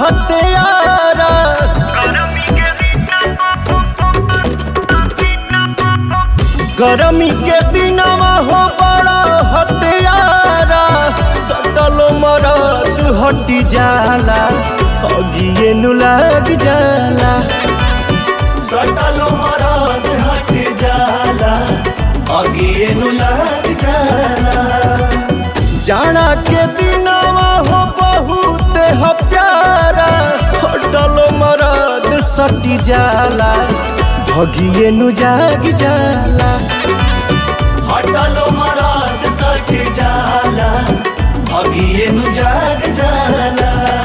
हत्यारा। गरमी के दिनवा हो बड़ा हत्यारा, सटल मरद हटी जाला अगिए नु लग जाला। सटल मरद हट जाला अगिए नु लग जाला। जाड़ा के दिनवा हो बहुत ह प्यारा, हटल मरद सटी जाला भगिए नु जाग जाला। हटल मरद सट जाला भगिए नु जाग जाला।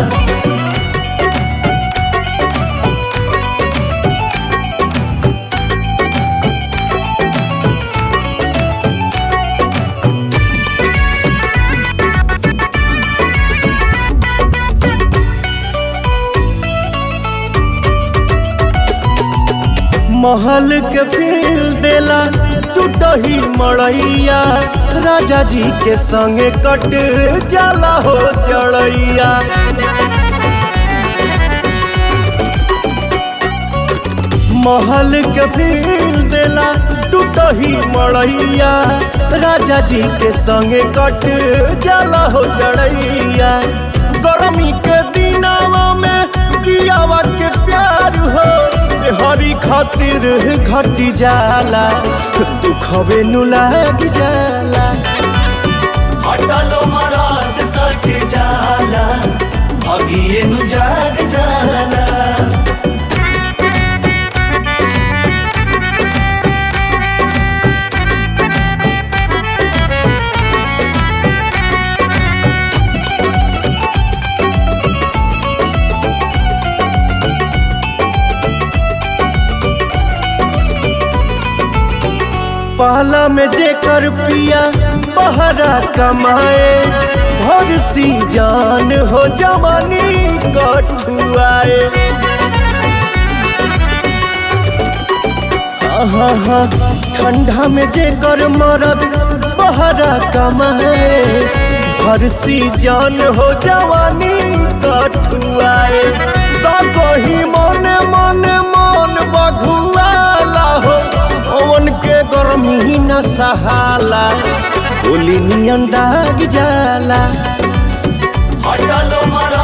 महल के फील देला टूटही मड़ैया, राजा जी के संगे कट जाला हो चढ़ैया। महल के फील देला टूटही मड़ैया, राजा जी के संगे कट जाला हो चढ़ैया। गर्मी के दिनवा में कियावा के प्यार हो, हरी खातिर घटी जाला दुखवे नु लग जाला। हटल मरद सट जाला भगिए नु जाग जाला। पहला में जेकर पिया बहरा कमाए, भर सी जान हो जवानी कठुआए। हाँ ठंडा में जेकर मरद बहरा कमाए, भर सी जान हो जवानी कठुआए। तो कहीं मन मन मन बघुआला हो, ओवन के गर्मी न सहाला गोली नियन दाग जाला। हटल मरद